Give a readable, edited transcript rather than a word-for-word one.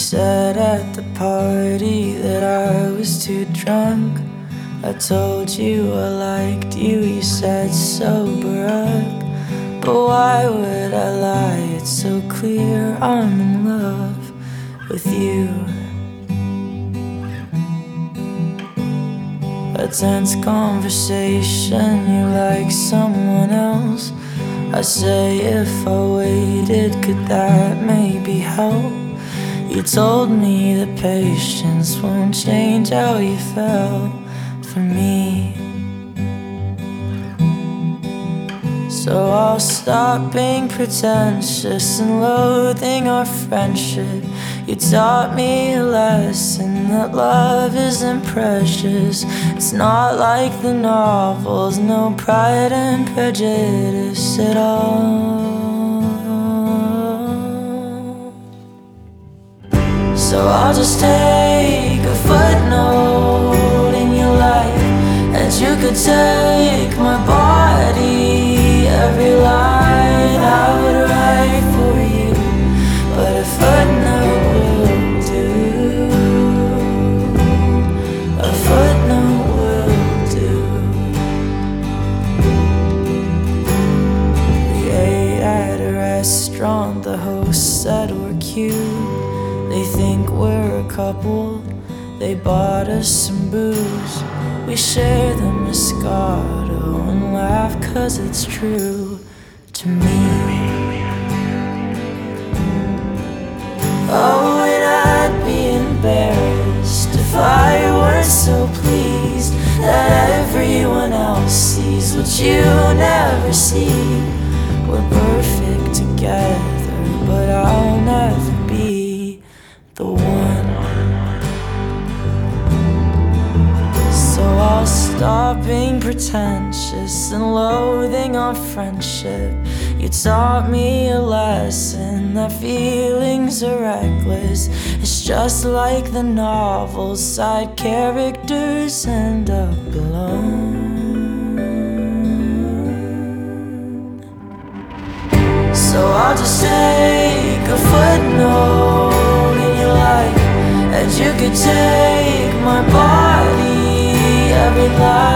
said at the party that I was too drunk. I told you I liked you, you said sober up. But why would I lie? It's so clear I'm in love with you. A tense conversation, you like someone else. I say if I waited, could that maybe help? You told me that patience won't change how you felt for me. So I'll stop being pretentious and loathing our friendship. You taught me a lesson that love isn't precious. It's not like the novels, no Pride and Prejudice at all. So I'll just take a footnote in your life, and you could take my body, every line I would write for you. But a footnote will do. A footnote will do. We ate at a restaurant, the host said we're cute. They think we're a couple, they bought us some booze. We share the Moscato and laugh 'cause it's true to me. Oh, and I'd be embarrassed if I weren't so pleased that everyone else sees what you never see. We're perfect together, but I'll never be the one. So I'll stop being pretentious and loathing our friendship. You taught me a lesson that feelings are reckless. It's just like the novels, side characters end up alone. So I'll just take a footnote in your life, and you could take my body, every line